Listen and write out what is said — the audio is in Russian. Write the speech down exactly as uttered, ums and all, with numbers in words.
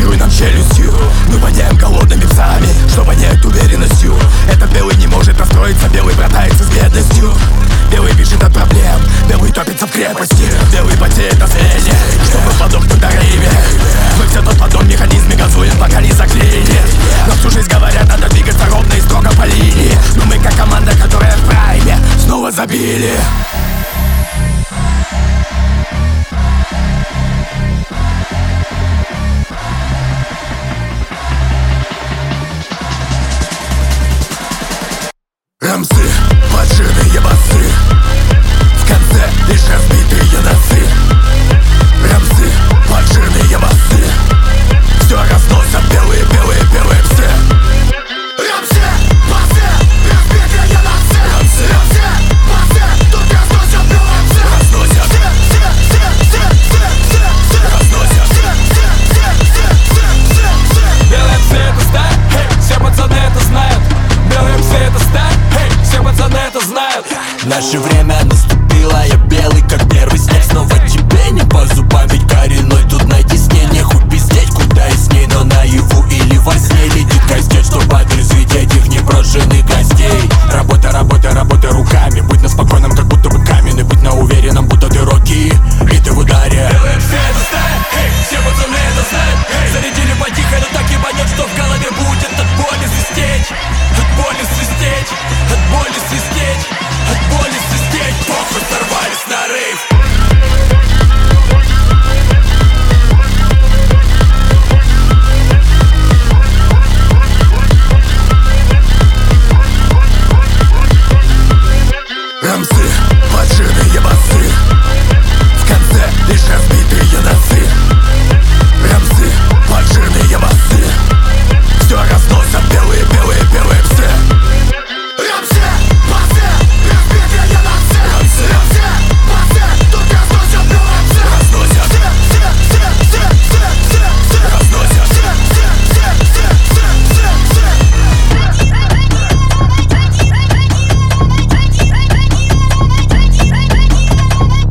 закрой нам челюстью. Мы воняем голодными псами, что воняет уверенностью. Этот белый не может настроиться, белый братается с бедностью. Белый бежит от проблем, белый топится в крепости. Белый потеет на сцене, чтобы подохнуть на рейве. Мы все тот поддон, механизме газуем, пока не заклеили. Но всю жизнь говорят, надо двигаться ровно и строго по линии. Но мы как команда, которая в прайме, снова забили. Рамсы, поджирные басы, в конце лишь разбитые носы. Рамсы, поджирные басы, все разносят белые, белые, белые псы. Рамсы, басы, разбитые носы. Рамсы, рамсы, басы, тут разносят белые псы. Разносят, разносят. Белые псы это стать, хей, все пацаны это знают. Белые псы это стать, хей, все пацаны это знают. Наше время